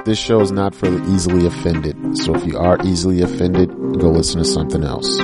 This show is not for the easily offended. So if you are easily offended, go listen to something else.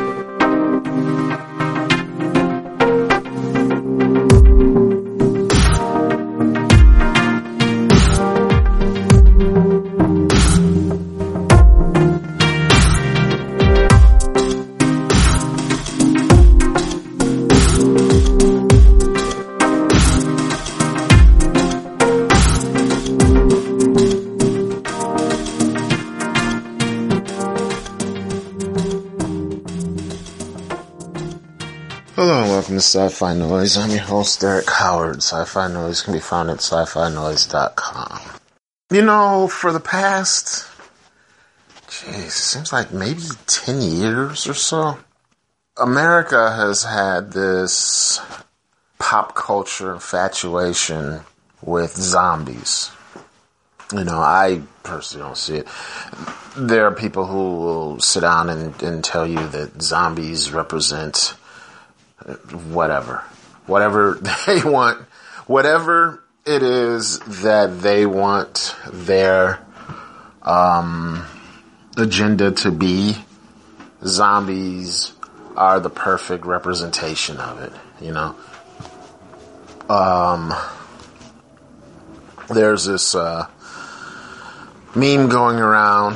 Sci-Fi Noise. I'm your host, Derek Howard. Sci-Fi Noise can be found at sci-fi-noise.com. You know, for the past, it seems like maybe 10 years or so, America has had this pop culture infatuation with zombies. You know, I personally don't see it. There are people who will sit down and tell you that zombies represent whatever they want, whatever it is that they want their agenda to be, zombies are the perfect representation of it, you know. There's this meme going around.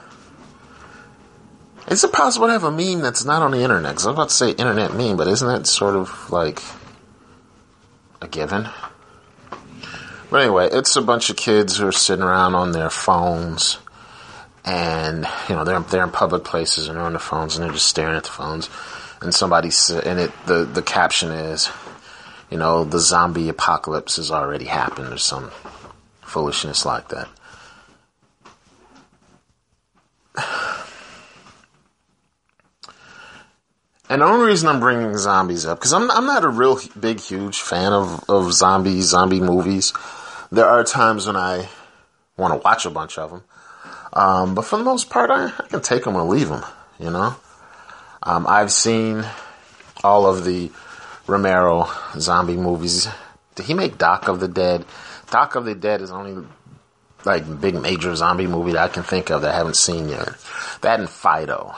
Is it possible to have a meme that's not on the internet? Because I was about to say internet meme, but isn't that sort of like a given? But anyway, it's a bunch of kids who are sitting around on their phones, and you know they're in public places and they're on their phones and they're just staring at the phones. And the caption is, you know, the zombie apocalypse has already happened or some foolishness like that. And the only reason I'm bringing zombies up, because I'm not a real big, huge fan of zombie movies. There are times when I want to watch a bunch of them. But for the most part, I can take them or leave them, you know. I've seen all of the Romero zombie movies. Did he make Doc of the Dead? Doc of the Dead is the only like big major zombie movie that I can think of that I haven't seen yet. That and Fido.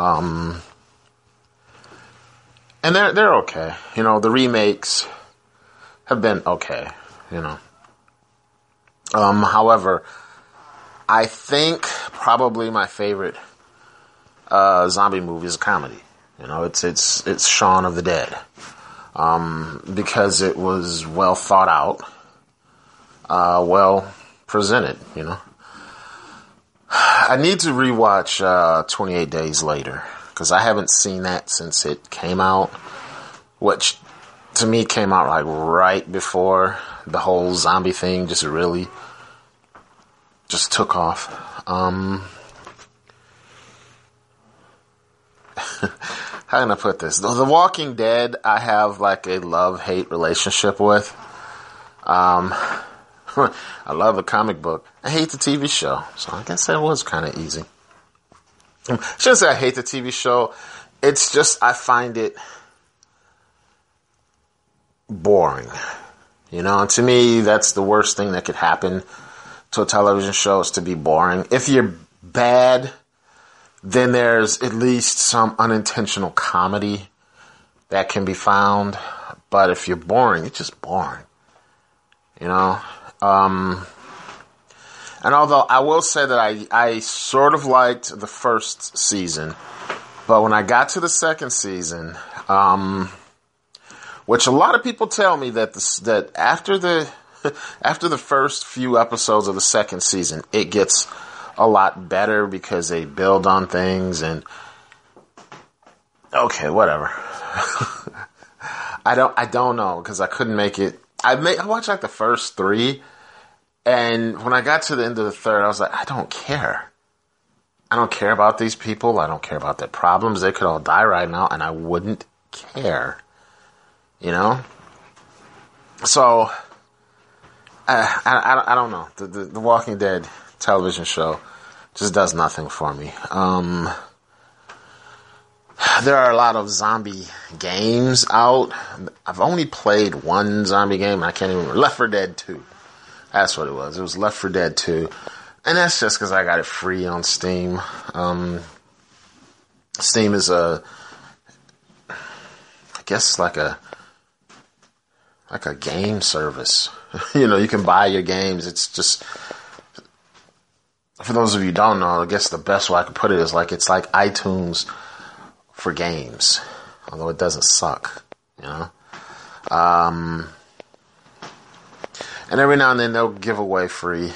And they're okay. You know, the remakes have been okay, you know. However, I think probably my favorite zombie movie is a comedy. You know, it's Shaun of the Dead. Because it was well thought out, well presented, you know. I need to rewatch 28 Days Later. Because I haven't seen that since it came out, which to me came out like right before the whole zombie thing just really just took off. How can I put this? The Walking Dead, I have like a love-hate relationship with. I love the comic book. I hate the TV show, so I guess that was kind of easy. I shouldn't say I hate the TV show. It's just I find it boring. You know, and to me, that's the worst thing that could happen to a television show is to be boring. If you're bad, then there's at least some unintentional comedy that can be found. But if you're boring, it's just boring. You know? And although I will say that I sort of liked the first season, but when I got to the second season, which a lot of people tell me that after the first few episodes of the second season, it gets a lot better because they build on things and okay, whatever. I don't know because I couldn't make it. I watched like the first 3. And when I got to the end of the third, I was like, I don't care. I don't care about these people. I don't care about their problems. They could all die right now, and I wouldn't care. You know? So, I don't know. The Walking Dead television show just does nothing for me. There are a lot of zombie games out. I've only played one zombie game. I can't even remember. Left 4 Dead 2. That's what it was. It was Left 4 Dead 2. And that's just because I got it free on Steam. Steam is I guess like a game service. You can buy your games. It's just, for those of you who don't know, I guess the best way I could put it is it's like iTunes for games, although it doesn't suck, and every now and then they'll give away free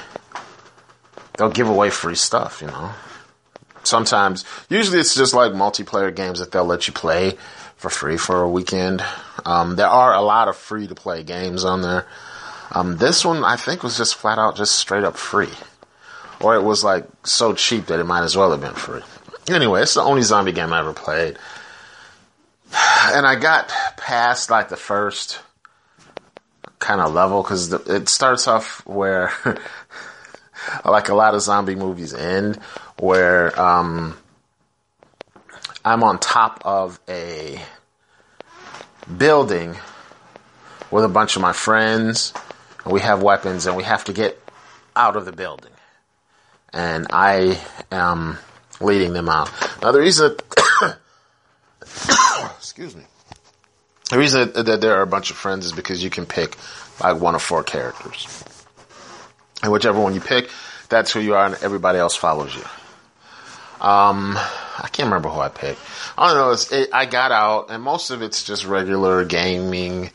stuff, Sometimes, usually it's just like multiplayer games that they'll let you play for free for a weekend. There are a lot of free to play games on there. This one I think was just flat out just straight up free. Or it was so cheap that it might as well have been free. Anyway, it's the only zombie game I ever played. And I got past the first kind of level because it starts off where a lot of zombie movies end where I'm on top of a building with a bunch of my friends, and we have weapons, and we have to get out of the building. And I am leading them out. Now, the reason excuse me. The reason that there are a bunch of friends is because you can pick one of 4 characters. And whichever one you pick, that's who you are, and everybody else follows you. I can't remember who I picked. I don't know. I got out, and most of it's just regular gaming,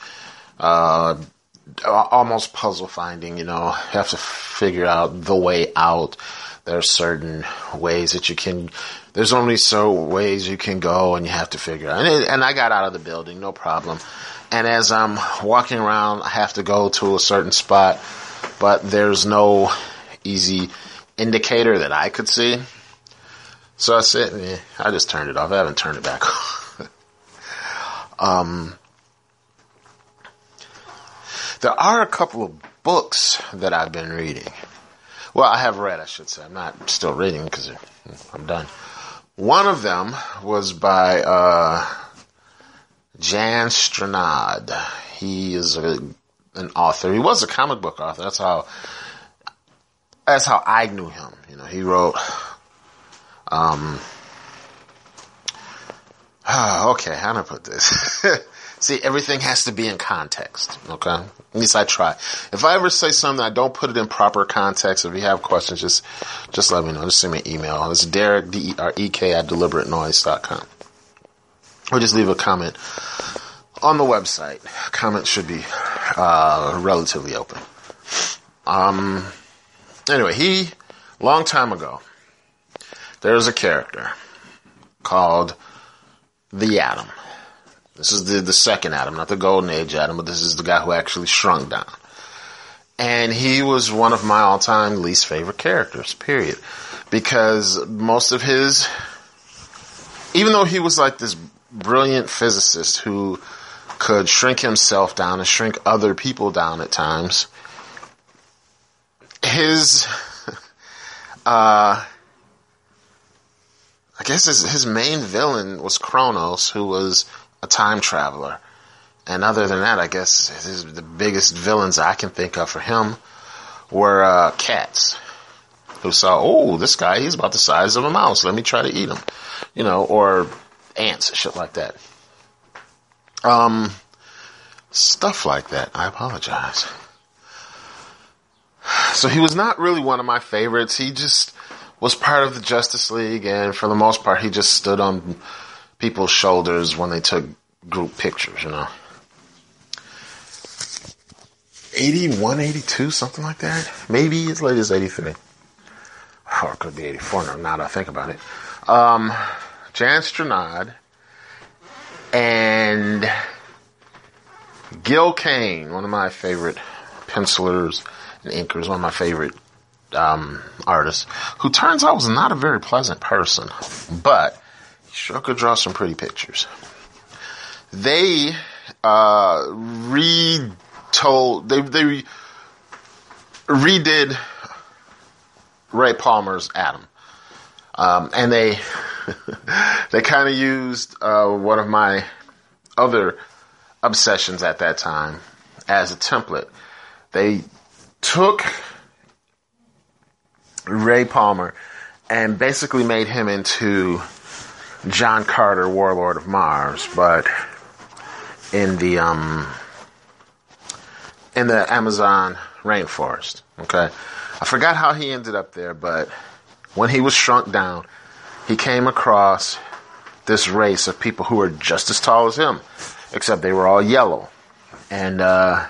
almost puzzle finding. You have to figure out the way out. There are certain ways that you can. There's only so ways you can go, and you have to figure out. And I got out of the building, no problem. And as I'm walking around, I have to go to a certain spot, but there's no easy indicator that I could see. So I said, I just turned it off. I haven't turned it back on. There are a couple of books that I've been reading. Well, I have read, I should say. I'm not still reading because I'm done. One of them was by Jan Stranad. He is an author. He was a comic book author. That's how I knew him. He wrote. Okay, how do I put this? See, everything has to be in context, okay? At least I try. If I ever say something, I don't put it in proper context. If you have questions, just let me know. Just send me an email. It's Derek, D-E-R-E-K, @deliberatenoise.com. Or just leave a comment on the website. Comments should be relatively open. Anyway, long time ago, there's a character called the Atom. This is the second Atom, not the Golden Age Atom, but this is the guy who actually shrunk down. And he was one of my all-time least favorite characters, period. Because most of even though he was this brilliant physicist who could shrink himself down and shrink other people down at times, I guess his main villain was Kronos, who was a time traveler. And other than that, I guess the biggest villains I can think of for him were cats, who saw, this guy, he's about the size of a mouse. Let me try to eat him. Or ants, shit like that. Stuff like that. I apologize. So he was not really one of my favorites. He just was part of the Justice League, and for the most part, he just stood on people's shoulders when they took group pictures, 81, 82, something like that. Maybe as late as 83. Or it could be 84 now that I think about it. Jan Stranad and Gil Kane, one of my favorite pencilers and inkers, one of my favorite artists, who turns out was not a very pleasant person, but he sure could draw some pretty pictures. They redid Ray Palmer's Atom, and they they kind of used one of my other obsessions at that time as a template. They took Ray Palmer, and basically made him into John Carter, Warlord of Mars, but in the Amazon rainforest. Okay, I forgot how he ended up there, but when he was shrunk down, he came across this race of people who were just as tall as him, except they were all yellow, and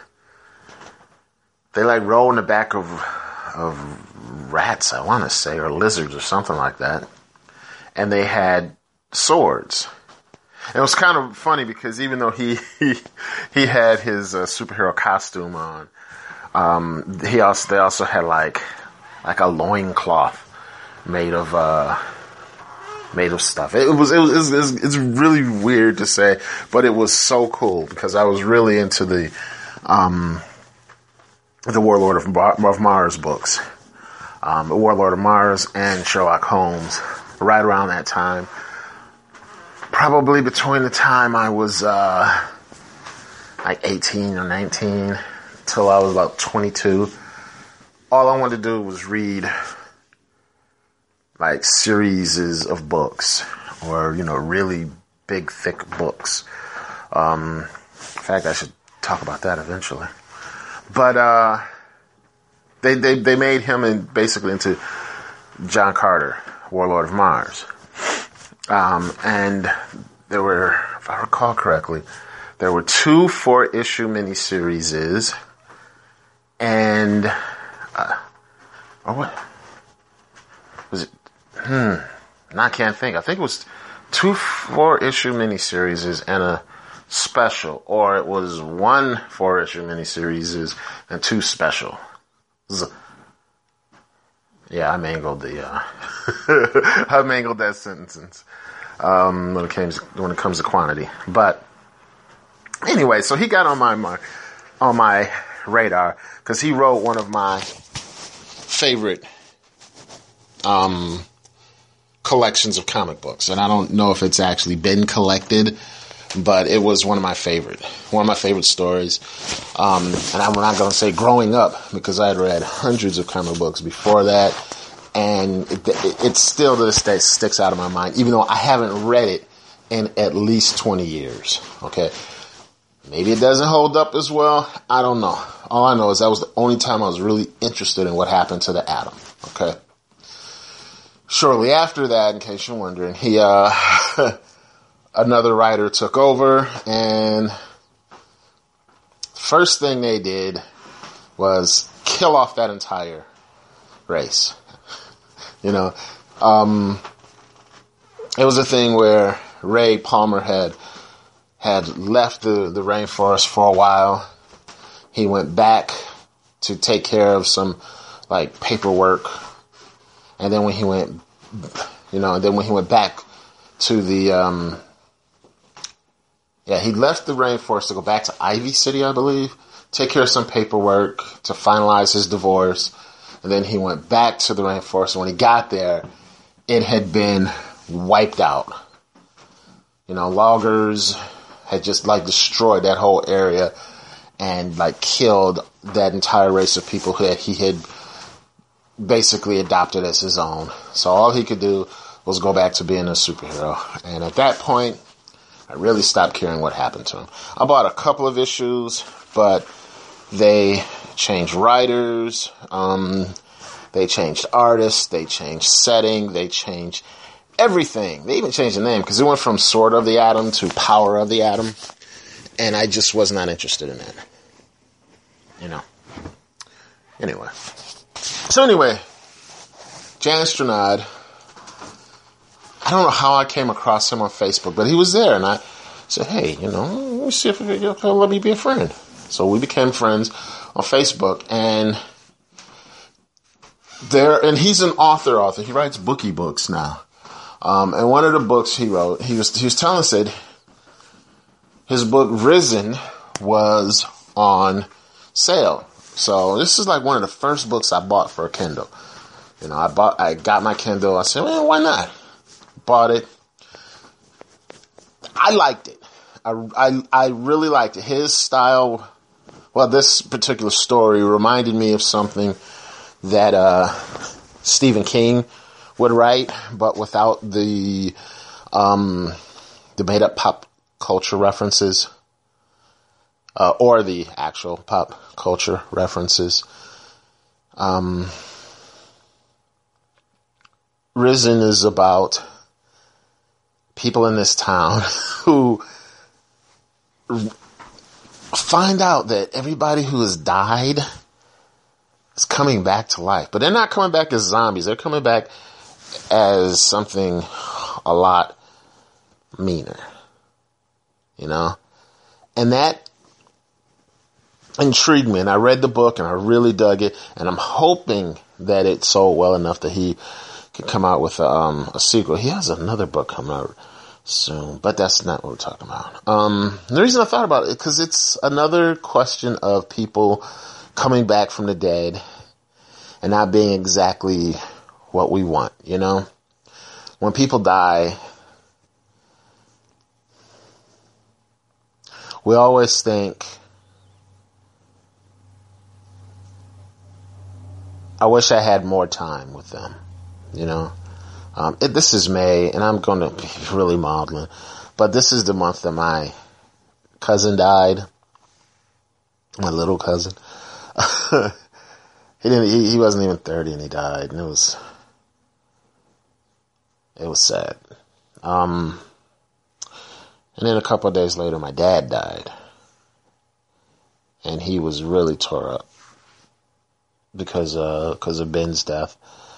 they like roll in the back of rats, I want to say, or lizards or something like that, and they had swords. And it was kind of funny because even though he had his superhero costume on, they also had like a loincloth made of stuff. It's really weird to say, but it was so cool because I was really into the Warlord of Mars books, the Warlord of Mars and Sherlock Holmes, right around that time. Probably between the time I was like 18 or 19 till I was about 22. All I wanted to do was read like series of books, or really big, thick books. In fact, I should talk about that eventually. But they made him basically into John Carter, Warlord of Mars. And there were, if I recall correctly, there were 2 4-issue miniseries, and or what was it? I can't think. I think it was 2 4-issue miniseries and a special, or it was 1 4-issue miniseries and 2 special. Yeah, I mangled I mangled that sentence when it comes to quantity. But anyway, so he got on my radar because he wrote one of my favorite collections of comic books, and I don't know if it's actually been collected, but it was one of my favorite stories. And I'm not going to say growing up, because I had read hundreds of comic books before that, and it still to this day sticks out of my mind, even though I haven't read it in at least 20 years. Okay, maybe it doesn't hold up as well. I don't know. All I know is that was the only time I was really interested in what happened to the Atom. Okay. Shortly after that, in case you're wondering, he another writer took over, and first thing they did was kill off that entire race. It was a thing where Ray Palmer had left the rainforest for a while. He went back to take care of some like paperwork, and then when he went back to the he left the rainforest to go back to Ivy City, I believe, take care of some paperwork to finalize his divorce. And then he went back to the rainforest. And when he got there, it had been wiped out. Loggers had just like destroyed that whole area and like killed that entire race of people who he had basically adopted as his own. So all he could do was go back to being a superhero. And at that point, I really stopped caring what happened to him. I bought a couple of issues, but they changed writers, they changed artists, they changed setting, they changed everything. They even changed the name because it went from Sword of the Atom to Power of the Atom, and I just was not interested in that. Anyway. Jan Stranad, I don't know how I came across him on Facebook, but he was there, and I said, hey, let me see if he'll let me be a friend. So we became friends on Facebook, and he's an author. He writes bookie books now. And one of the books he wrote, he was telling us that his book Risen was on sale. So this is like one of the first books I bought for a Kindle. I got my Kindle. I said, well, why not? Bought it. I liked it. I really liked it. His style, this particular story reminded me of something that Stephen King would write, but without the made up pop culture references, or the actual pop culture references. Risen is about people in this town who find out that everybody who has died is coming back to life. But they're not coming back as zombies. They're coming back as something a lot meaner. You know? And that intrigued me. And I read the book and I really dug it. And I'm hoping that it sold well enough that he could come out with a sequel. He has another book coming out soon, but that's not what we're talking about. The reason I thought about it, because it's another question of people coming back from the dead and not being exactly what we want, you know? When people die, we always think, I wish I had more time with them, you know? This is May, and I'm going to be really maudlin, but this is the month that my cousin died. My little cousin. He wasn't even 30 and he died, and it was sad. And then a couple of days later, my dad died, and he was really tore up because of Ben's death.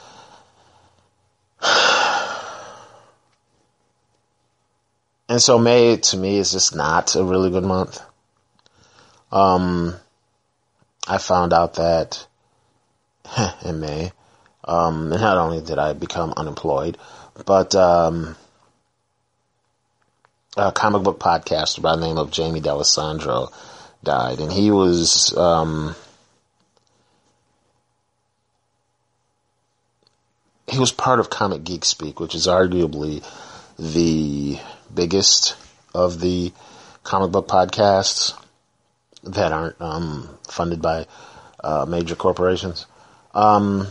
And so May, to me, is just not a really good month. I found out that in May, and not only did I become unemployed, but a comic book podcaster by the name of Jamie D'Alessandro died. And he was part of Comic Geek Speak, which is arguably the biggest of the comic book podcasts that aren't funded by major corporations. And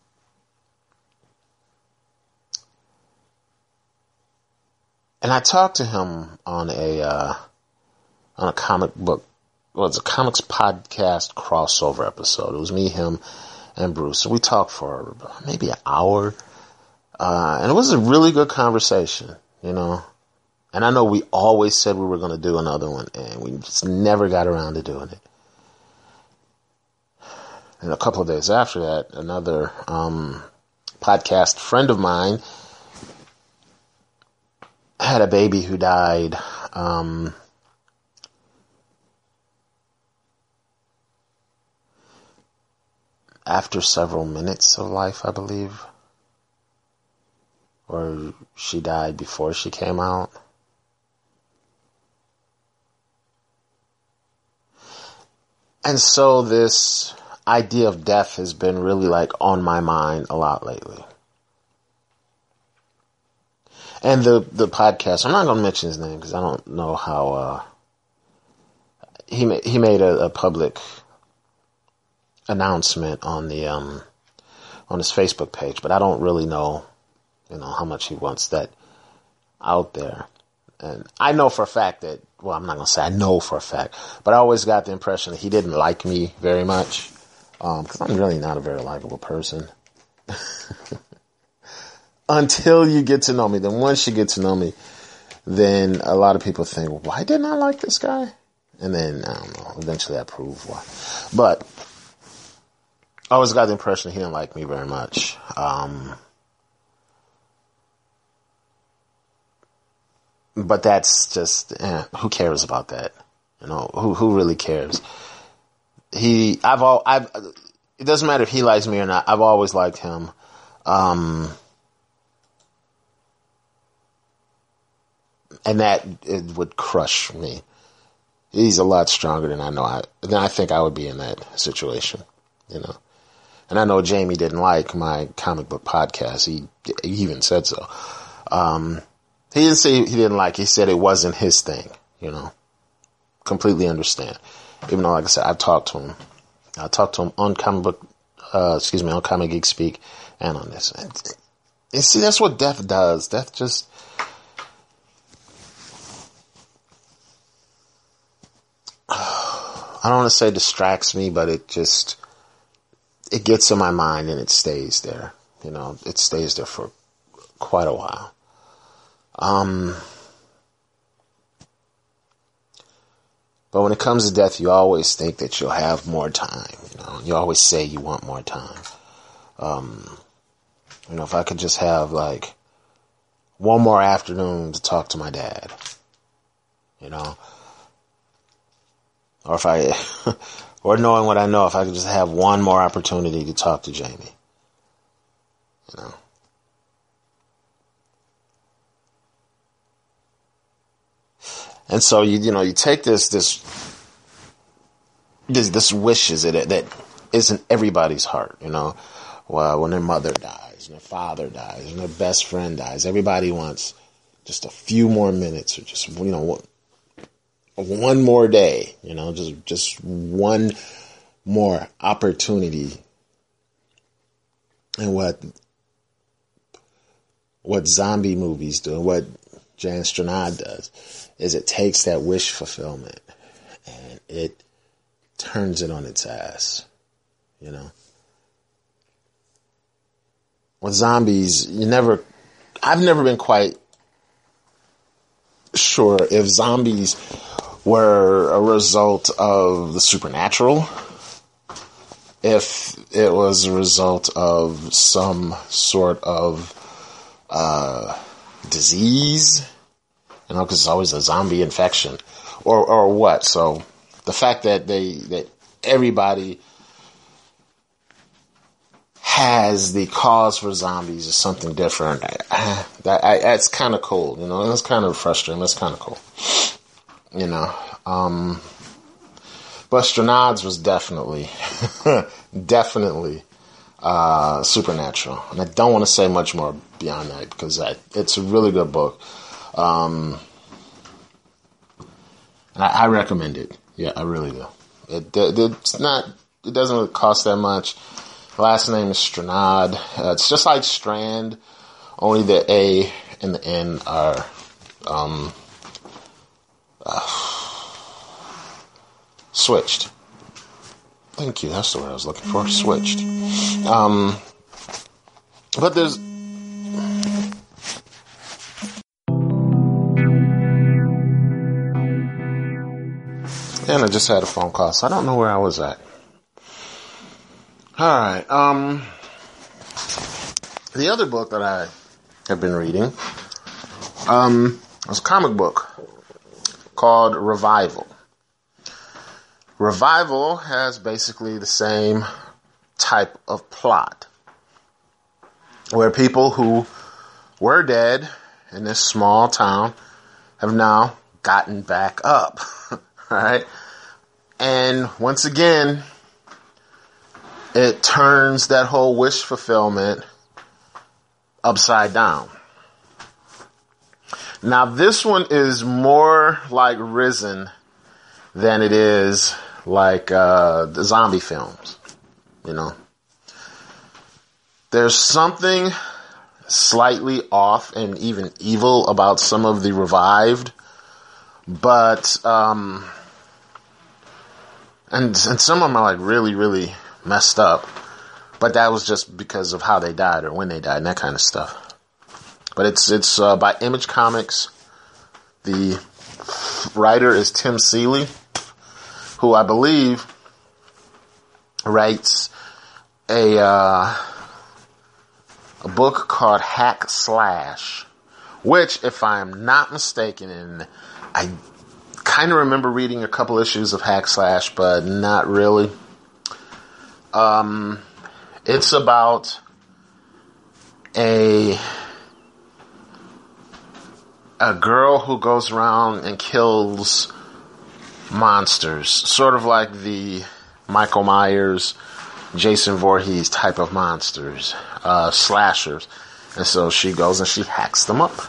I talked to him on a comic book, it's a comics podcast crossover episode. It was me, him, and Bruce. So we talked for maybe an hour, and it was a really good conversation, you know. And I know we always said we were going to do another one, and we just never got around to doing it. And a couple of days after that, another podcast friend of mine had a baby who died after several minutes of life, I believe. Or she died before she came out. And so this idea of death has been really like on my mind a lot lately. And the podcast, I'm not going to mention his name because I don't know how, he made a public announcement on the, on his Facebook page, but I don't really know, you know, how much he wants that out there. And I know for a fact that, well, I'm not going to say I know for a fact, but I always got the impression that he didn't like me very much. Because I'm really not a very likable person. Until you get to know me. Then once you get to know me, then a lot of people think, well, why didn't I like this guy? And then, I don't know, eventually I prove why. But I always got the impression he didn't like me very much. But that's just, who cares about that? You know, who really cares? It doesn't matter if he likes me or not. I've always liked him. And that, it would crush me. He's a lot stronger than I think I would be in that situation, you know. And I know Jamie didn't like my comic book podcast. He even said so. He didn't say he didn't like it. He said it wasn't his thing, you know. Completely understand. Even though, like I said, I've talked to him. I talked to him on on Comic Geek Speak, and on this. And see, that's what death does. Death just, I don't want to say distracts me, but it gets in my mind and it stays there. You know, it stays there for quite a while. But when it comes to death, you always think that you'll have more time. You know, you always say you want more time. You know, if I could just have like one more afternoon to talk to my dad, you know, or if I, or knowing what I know, if I could just have one more opportunity to talk to Jamie, you know. And so you take this wishes that is in everybody's heart, you know. Well, when their mother dies, and their father dies, and their best friend dies, everybody wants just a few more minutes, or just, you know, one more day, you know, just one more opportunity. And what zombie movies do, what Jan Stranad does, is it takes that wish fulfillment and it turns it on its ass, you know. With zombies, I've never been quite sure if zombies were a result of the supernatural, if it was a result of some sort of disease, you know, because it's always a zombie infection, or what. So the fact that everybody has the cause for zombies is something different. That's kind of cool, you know. That's kind of frustrating. That's kind of cool, you know. But Stranad's was definitely supernatural, and I don't want to say much more beyond that because it's a really good book. And I recommend it. Yeah, I really do. It doesn't really cost that much. Last name is Stranad. It's just like Strand, only the A and the N are switched. Thank you. That's the word I was looking for. Switched. But there's. And I just had a phone call, so I don't know where I was at. Alright, the other book that I have been reading, was a comic book called Revival. Revival has basically the same type of plot, where people who were dead in this small town have now gotten back up, right? And once again, it turns that whole wish fulfillment upside down. Now, this one is more like Risen than it is like the zombie films, you know. There's something slightly off and even evil about some of the revived, but and some of them are like really, really messed up, but that was just because of how they died or when they died and that kind of stuff. But it's by Image Comics. The writer is Tim Seeley, who I believe writes a book called Hack Slash, which, if I am not mistaken, and I kind of remember reading a couple issues of Hack Slash, but not really. It's about a girl who goes around and kills monsters, sort of like the Michael Myers, Jason Voorhees type of monsters, slashers. And so she goes and she hacks them up.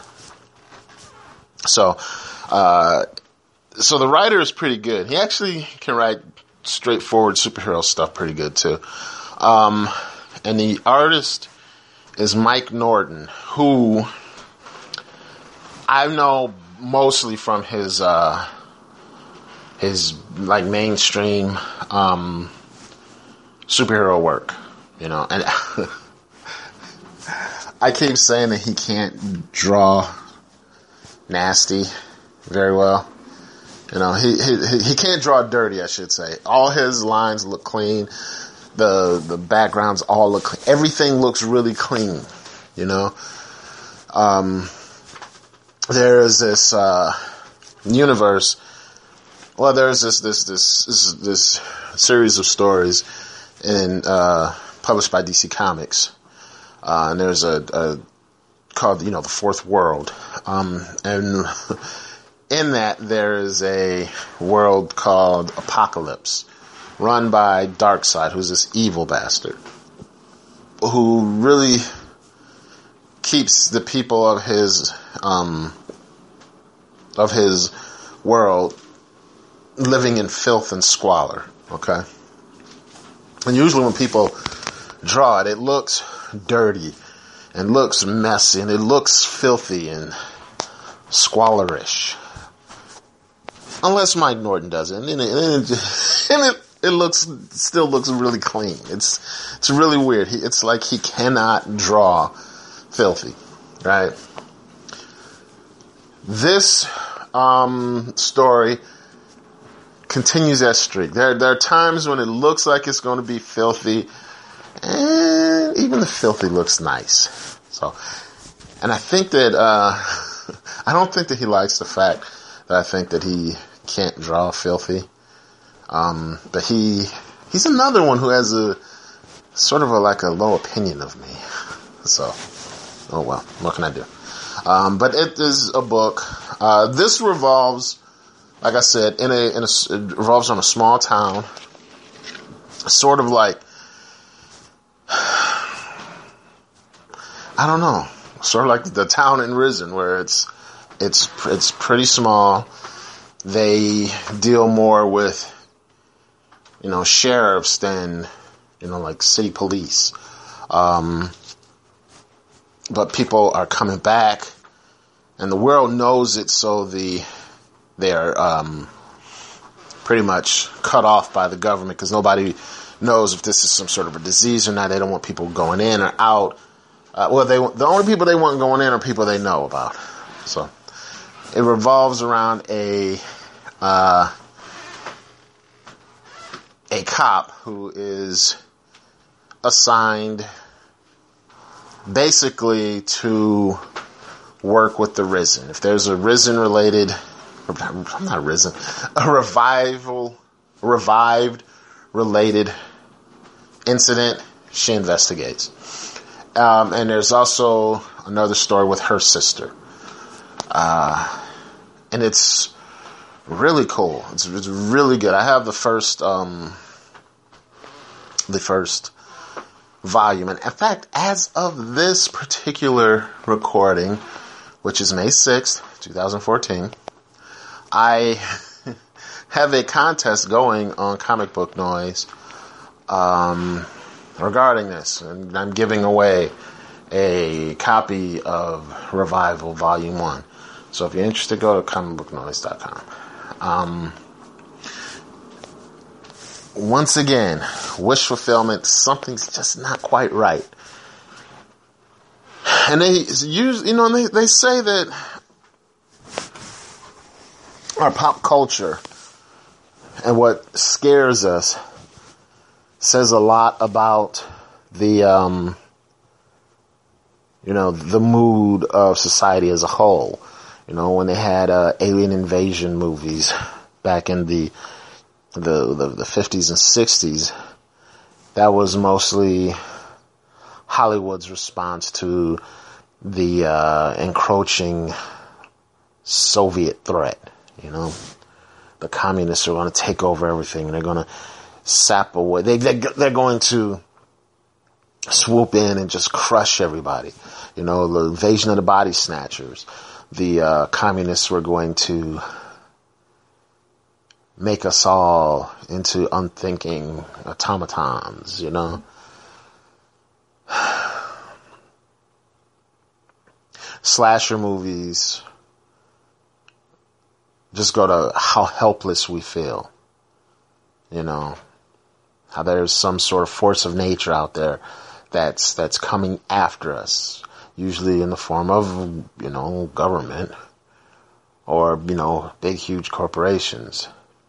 So the writer is pretty good. He actually can write straightforward superhero stuff pretty good too. And the artist is Mike Norton, who I know mostly from his like mainstream superhero work, you know, and I keep saying that he can't draw nasty very well. You know, he can't draw dirty, I should say. All his lines look clean. The backgrounds all look clean. Everything looks really clean, you know. There is this universe. Well, there's this series of stories published by DC Comics, and there's a called, you know, the Fourth World, and in that there is a world called Apocalypse, run by Darkseid, who's this evil bastard who really keeps the people of his world living in filth and squalor. Okay, and usually when people draw it, it looks dirty and looks messy and it looks filthy and squalorish. Unless Mike Norton does it, and it still looks really clean. It's really weird. It's like he cannot draw filthy, right? This story continues that streak. There are times when it looks like it's going to be filthy, and even the filthy looks nice. So, and I think that I don't think that he likes the fact that I think that he can't draw filthy. But he's another one who has a sort of like a low opinion of me. So, oh well, what can I do? But it is a book. This revolves, like I said, it revolves on a small town. Sort of like, I don't know, sort of like the town in Risen, where it's pretty small. They deal more with, you know, sheriffs than, you know, like city police. But people are coming back, and the world knows it, so they're pretty much cut off by the government, because nobody knows if this is some sort of a disease or not. They don't want people going in or out. The only people they want going in are people they know about. So it revolves around a cop who is assigned basically to work with the Risen. If there's a revived related incident, she investigates. And there's also another story with her sister. And it's really cool. It's really good. I have the first volume. And in fact, as of this particular recording, which is May 6th, 2014, I have a contest going on Comic Book Noise regarding this. And I'm giving away a copy of Revival Volume 1. So if you're interested, go to comicbooknoise.com. Once again, wish fulfillment, something's just not quite right. And they use, you know, they say that our pop culture and what scares us says a lot about the, you know, the mood of society as a whole. You know, when they had alien invasion movies back in the 50s and 60s, that was mostly Hollywood's response to the encroaching Soviet threat. You know, the communists are going to take over everything, and they're going to sap away. They're going to swoop in and just crush everybody. You know, the invasion of the body snatchers. The communists were going to make us all into unthinking automatons, you know. slasher movies just go to how helpless we feel. You know, how there's some sort of force of nature out there that's coming after us, usually in the form of, government or, big, huge corporations.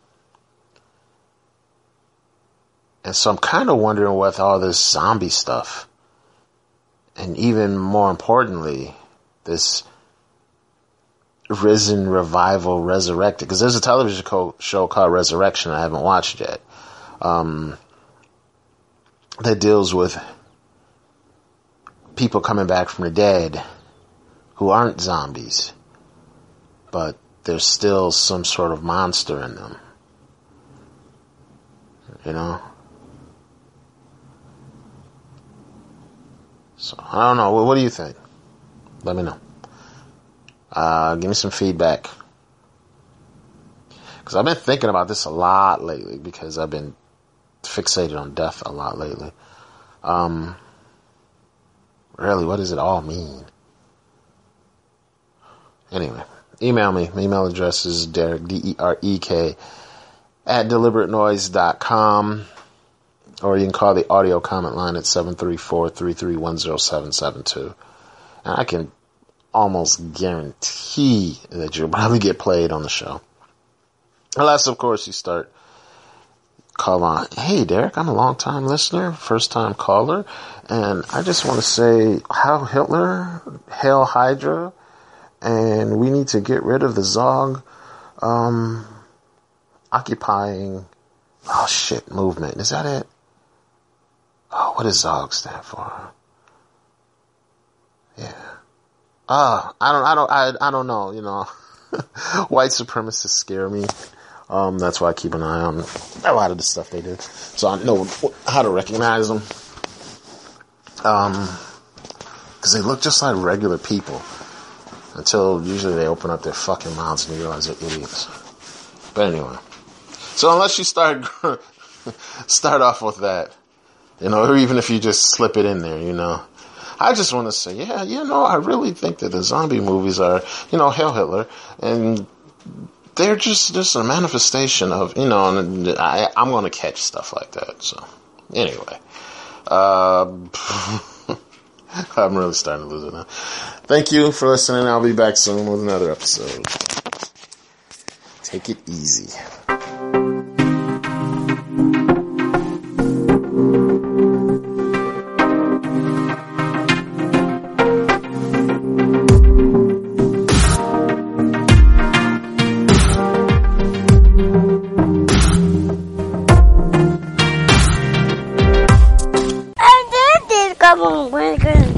And so I'm kind of wondering with all this zombie stuff, and even more importantly, this risen, revival, resurrected, because there's a television show called Resurrection I haven't watched yet, that deals with people coming back from the dead who aren't zombies, but there's still some sort of monster in them, So, I don't know. What do you think? Let me know. Give me some feedback. Because I've been thinking about this a lot lately, because I've been fixated on death a lot lately. Really, what does it all mean? Anyway, email me. My email address is Derek, DEREK, @deliberatenoise.com. Or you can call the audio comment line at 734-331-0772. And I can almost guarantee that you'll probably get played on the show. Unless, of course, you start calling on, hey, Derek, I'm a long-time listener, first-time caller, and I just want to say, Heil Hitler, Hail Hydra, and we need to get rid of the Zog occupying, movement. Is that it? Oh, what does Zog stand for? Yeah. I don't know, White supremacists scare me. That's why I keep an eye on a lot of the stuff they do. So I know how to recognize them. Cause they look just like regular people. Until usually they open up their fucking mouths and you realize they're idiots. But anyway. So unless you start off with that, or even if you just slip it in there, I just want to say, I really think that the zombie movies are, Hail Hitler, and they're just a manifestation of, and I'm going to catch stuff like that. So, anyway, I'm really starting to lose it now. Thank you for listening. I'll be back soon with another episode. Take it easy. Come on, we're good.